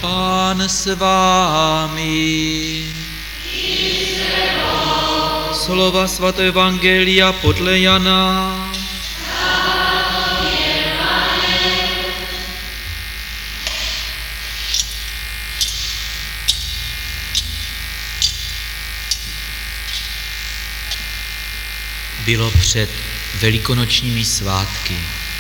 Pán s vámi. Slova svatého evangelia podle Jana. Bylo před velikonočními svátky.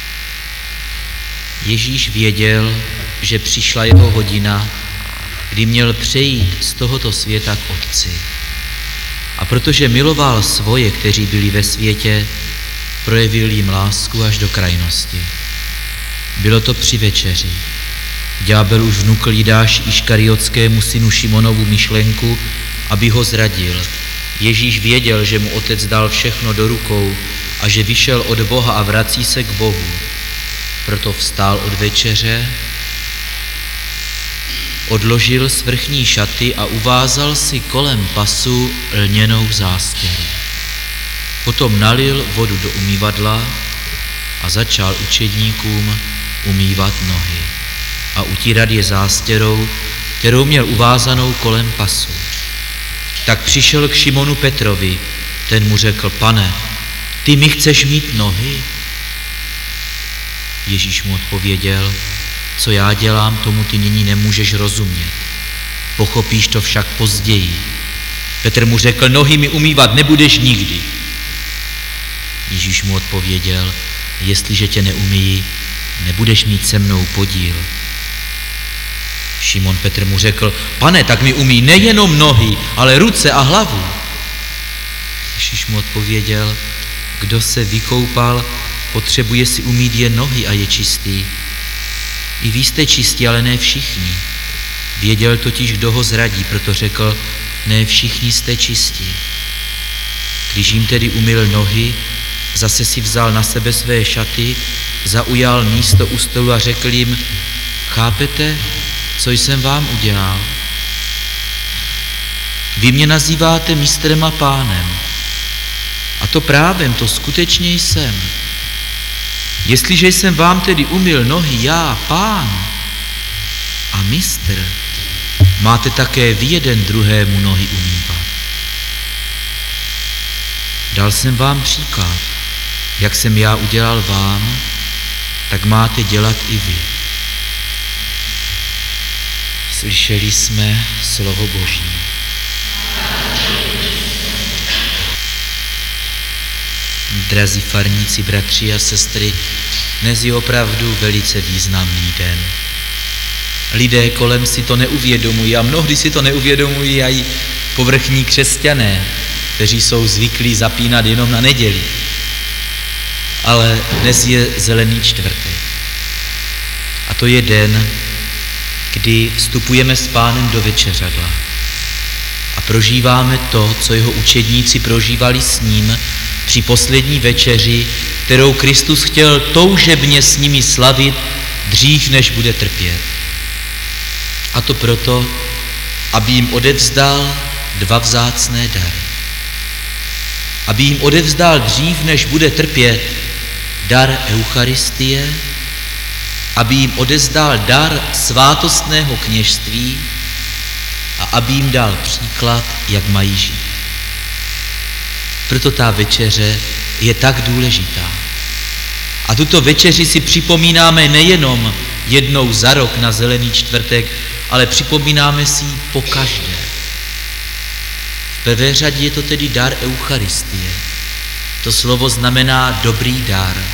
Ježíš věděl, že přišla jeho hodina, kdy měl přejít z tohoto světa k Otci. A protože miloval svoje, kteří byli ve světě, projevil jim lásku až do krajnosti. Bylo to při večeři. Ďábel už vnukl Jidáši Iškariotskému synu Šimonovu myšlenku, aby ho zradil. Ježíš věděl, že mu Otec dal všechno do rukou a že vyšel od Boha a vrací se k Bohu. Proto vstál od večeře, odložil svrchní šaty a uvázal si kolem pasu lněnou zástěru. Potom nalil vodu do umývadla a začal učedníkům umývat nohy a utírat je zástěrou, kterou měl uvázanou kolem pasu. Tak přišel k Šimonu Petrovi, ten mu řekl: Pane, ty mi chceš mít nohy? Ježíš mu odpověděl: co já dělám, tomu ty nyní nemůžeš rozumět. Pochopíš to však později. Petr mu řekl: nohy mi umývat nebudeš nikdy. Ježíš mu odpověděl: jestliže tě neumyji, nebudeš mít se mnou podíl. Šimon Petr mu řekl: Pane, tak mi umyj nejenom nohy, ale ruce a hlavu. Ježíš mu odpověděl: kdo se vykoupal, potřebuje si umýt jen nohy a je čistý. I vy jste čistí, ale ne všichni. Věděl totiž, kdo ho zradí, proto řekl: ne všichni jste čistí. Když jim tedy umyl nohy, zase si vzal na sebe své šaty, zaujal místo u stolu a řekl jim: chápete, co jsem vám udělal? Vy mě nazýváte mistrem a pánem. A to právem, to skutečně jsem. Jestliže jsem vám tedy umyl nohy, já, pán a mistr, máte také vy jeden druhému nohy umývat. Dal jsem vám příklad, jak jsem já udělal vám, tak máte dělat i vy. Slyšeli jsme slovo Boží. Drazí farníci, bratři a sestry, dnes je opravdu velice významný den. Lidé kolem si to neuvědomují a mnohdy si to neuvědomují i povrchní křesťané, kteří jsou zvyklí zapínat jenom na neděli. Ale dnes je Zelený čtvrtek. A to je den, kdy vstupujeme s Pánem do večeřadla a prožíváme to, co jeho učedníci prožívali s ním při poslední večeři, kterou Kristus chtěl toužebně s nimi slavit dřív, než bude trpět. A to proto, aby jim odevzdal dva vzácné dary. Aby jim odevzdal dřív, než bude trpět, dar Eucharistie, aby jim odevzdal dar svátostného kněžství a aby jim dal příklad, jak mají žít. Proto ta večeře je tak důležitá. A tuto večeři si připomínáme nejenom jednou za rok na Zelený čtvrtek, ale připomínáme si ji pokaždé. V prvé řadě je to tedy dar Eucharistie. To slovo znamená dobrý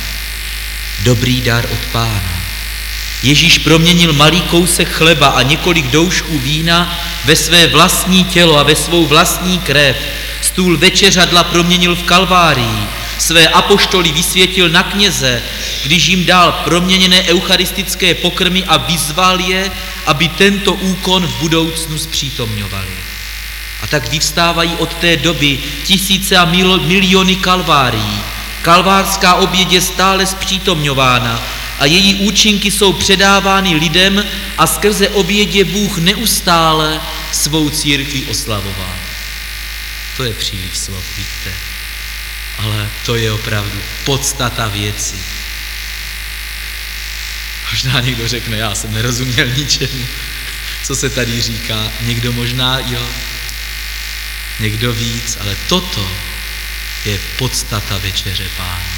dar od Pána. Ježíš proměnil malý kousek chleba a několik doušků vína ve své vlastní tělo a ve svou vlastní krev. Stůl večeřadla proměnil v Kalvárii. Své apoštoly vysvětil na kněze, když jim dal proměněné eucharistické pokrmy a vyzval je, aby tento úkon v budoucnu zpřítomňovali. A tak vyvstávají od té doby tisíce a miliony kalvárií. Kalvárská oběť je stále zpřítomňována a její účinky jsou předávány lidem a skrze oběť je Bůh neustále svou církví oslavován. To je příliš slov, víte, ale to je opravdu podstata věci. Možná někdo řekne: já jsem nerozuměl ničemu. co se tady říká. Někdo možná jo, někdo víc, ale toto je podstata večeře Páně.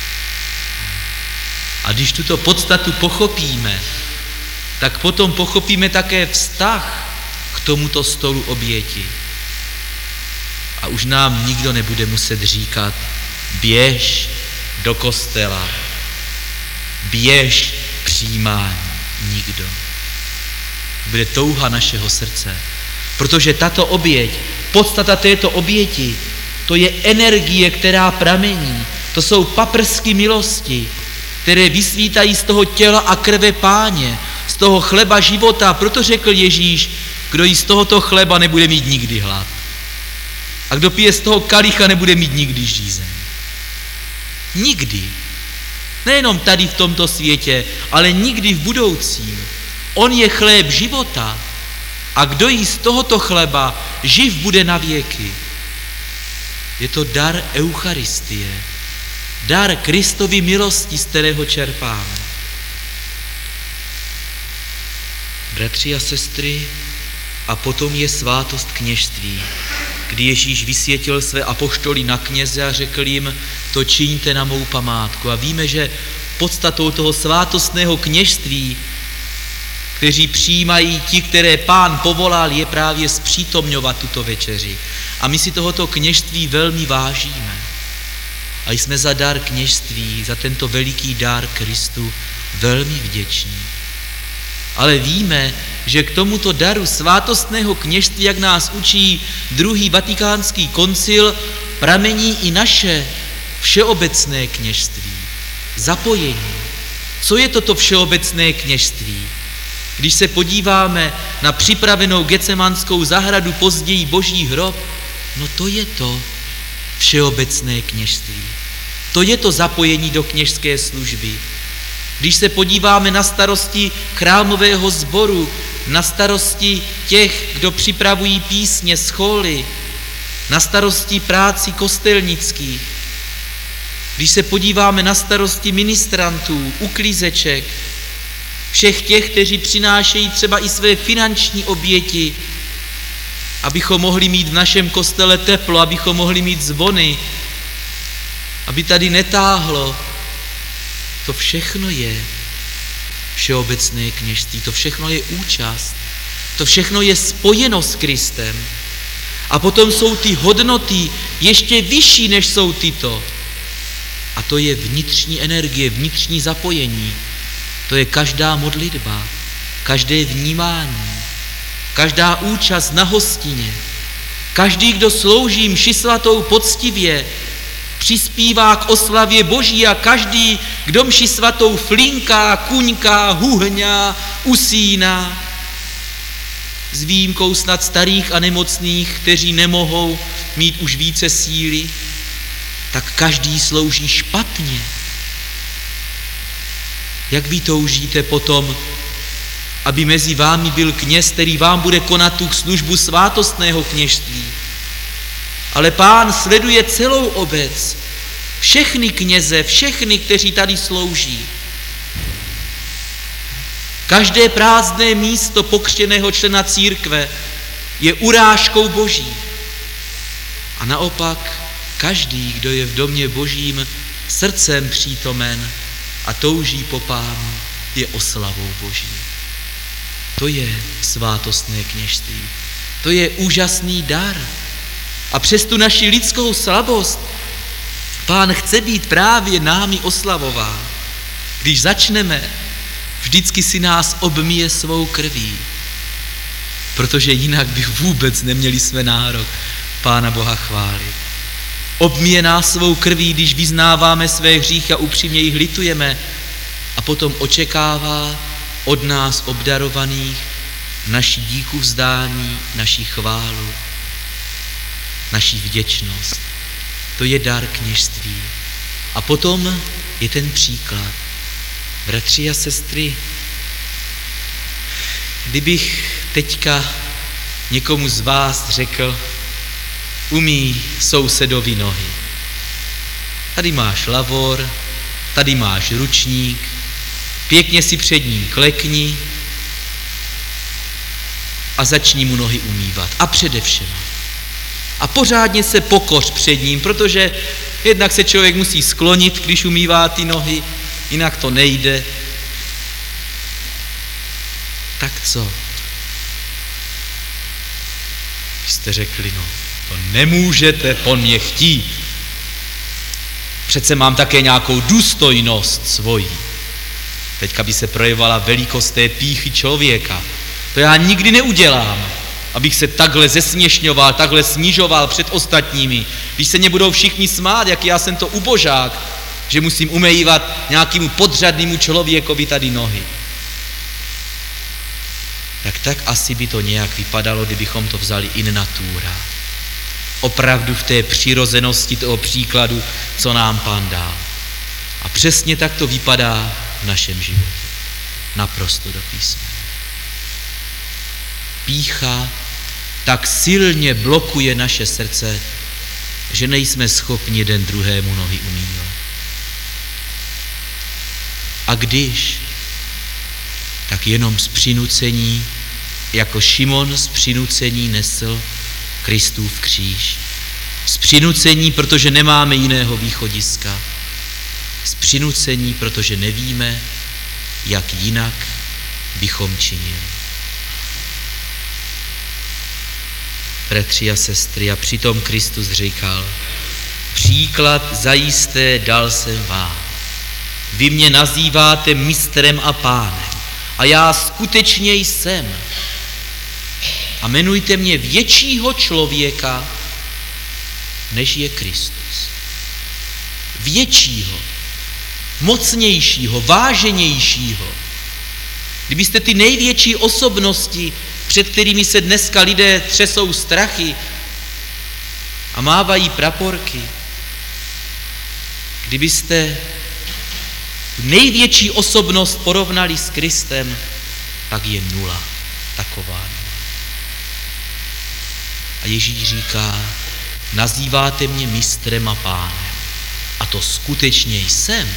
A když tuto podstatu pochopíme, tak potom pochopíme také vztah k tomuto stolu oběti. A už nám nikdo nebude muset říkat, běž do kostela, běž k přijímání. Nikdo. Bude touha našeho srdce. Protože tato oběť, podstata této oběti, to je energie, která pramení. To jsou paprsky milosti, které vysvítají z toho těla a krve Páně, z toho chleba života. Proto řekl Ježíš, kdo jí z tohoto chleba nebude mít nikdy hlad. A kdo pije z toho kalicha, nebude mít nikdy žízeň. Nikdy. Nejenom tady v tomto světě, ale nikdy v budoucím. On je chléb života a kdo jí z tohoto chleba, živ bude na věky. Je to dar Eucharistie, dar Kristovy milosti, z kterého čerpáme. Bratři a sestry, a potom je svátost kněžství, kdy Ježíš vysvětil své apoštoly na kněze a řekl jim, to čiňte na mou památku. A víme, že podstatou toho svátostného kněžství, kteří přijímají ti, které Pán povolal, je právě zpřítomňovat tuto večeři. A my si tohoto kněžství velmi vážíme. A jsme za dar kněžství, za tento veliký dar Kristu velmi vděční. Ale víme, že k tomuto daru svátostného kněžství, jak nás učí druhý vatikánský koncil, pramení i naše všeobecné kněžství. Zapojení. Co je toto všeobecné kněžství? Když se podíváme na připravenou Getsemanskou zahradu, později Boží hrob, no to je to všeobecné kněžství. To je to zapojení do kněžské služby. Když se podíváme na starosti chrámového sboru, na starosti těch, kdo připravují písně, scholy, na starosti práci kostelnických, když se podíváme na starosti ministrantů, uklízeček, všech těch, kteří přinášejí třeba i své finanční oběti, abychom mohli mít v našem kostele teplo, abychom mohli mít zvony, aby tady netáhlo. To všechno je všeobecné kněžství, to všechno je účast, to všechno je spojeno s Kristem. A potom jsou ty hodnoty ještě vyšší, než jsou tyto. A to je vnitřní energie, vnitřní zapojení. To je každá modlitba, každé vnímání, každá účast na hostině. Každý, kdo slouží mši svatou poctivě, přispívá k oslavě Boží a každý, kdo mši svatou flinká, kuňká, huhňá, usíná, s výjimkou snad starých a nemocných, kteří nemohou mít už více síly, tak každý slouží špatně. Jak vy toužíte potom, aby mezi vámi byl kněz, který vám bude konat tu službu svátostného kněžství? Ale Pán sleduje celou obec, všechny kněze, všechny, kteří tady slouží. Každé prázdné místo pokřtěného člena církve je urážkou Boží. A naopak každý, kdo je v domě Božím srdcem přítomen a touží po Pánu, je oslavou Boží. To je svátostné kněžství. To je úžasný dar. A přes tu naši lidskou slabost Pán chce být právě námi oslavován. Když začneme, vždycky si nás obmije svou krví, protože jinak bych vůbec neměli své nárok Pána Boha chválit. Obmije nás svou krví, když vyznáváme své hříchy a upřímně jich litujeme, a potom očekává od nás obdarovaných naši díku vzdání, naši chválu, naši vděčnost. To je dar kněžství. A potom je ten příklad. Bratři a sestry, kdybych teďka někomu z vás řekl, umí sousedovi nohy. Tady máš lavor, tady máš ručník, pěkně si před ním klekni. a začni mu nohy umývat. A především. A pořádně se pokoř před ním, protože jednak se člověk musí sklonit, když umývá ty nohy, jinak to nejde. Tak co? Vy jste řekli, no, to nemůžete po mně chtít. Přece mám také nějakou důstojnost svoji. Teďka by se projevovala velikost té pýchy člověka. To já nikdy neudělám, abych se takhle zesměšňoval, takhle snižoval před ostatními. Když se mě budou všichni smát, jak já jsem to ubožák, že musím umývat nějakému podřadnému člověkovi tady nohy. Tak asi by to nějak vypadalo, kdybychom to vzali in natura. Opravdu v té přirozenosti toho příkladu, co nám Pán dal. A přesně tak to vypadá v našem životě. Naprosto do písmene. Pýcha tak silně blokuje naše srdce, že nejsme schopni jeden druhému nohy umývat. A když, tak jenom z přinucení, jako Šimon z přinucení nesl Kristův kříž. Z přinucení, protože nemáme jiného východiska. Z přinucení, protože nevíme, jak jinak bychom činili. Bratři a sestry, a přitom Kristus říkal, příklad zajisté dal jsem vám. Vy mě nazýváte mistrem a pánem a já skutečně jsem. A jmenujte mě většího člověka, než je Kristus. Většího, mocnějšího, váženějšího. Kdybyste ty největší osobnosti, před kterými se dneska lidé třesou strachy a mávají praporky, kdybyste největší osobnost porovnali s Kristem, tak je nula taková. A Ježíš říká, nazýváte mě mistrem a pánem. A to skutečně jsem.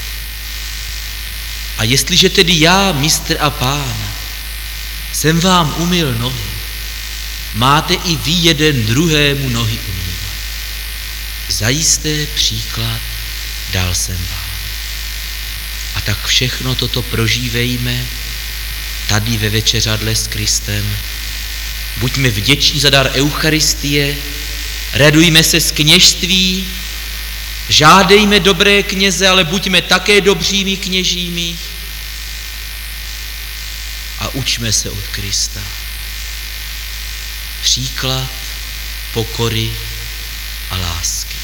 A jestliže tedy já, mistr a pán, jsem vám umyl nohy, máte i vy jeden druhému nohy umývat. Zajisté příklad dal jsem vám. A tak všechno toto prožívejme tady ve večeřadle s Kristem. Buďme vděční za dar Eucharistie, radujme se z kněžství, žádejme dobré kněze, ale buďme také dobřími kněžími a učme se od Krista. Příklad pokory a lásky.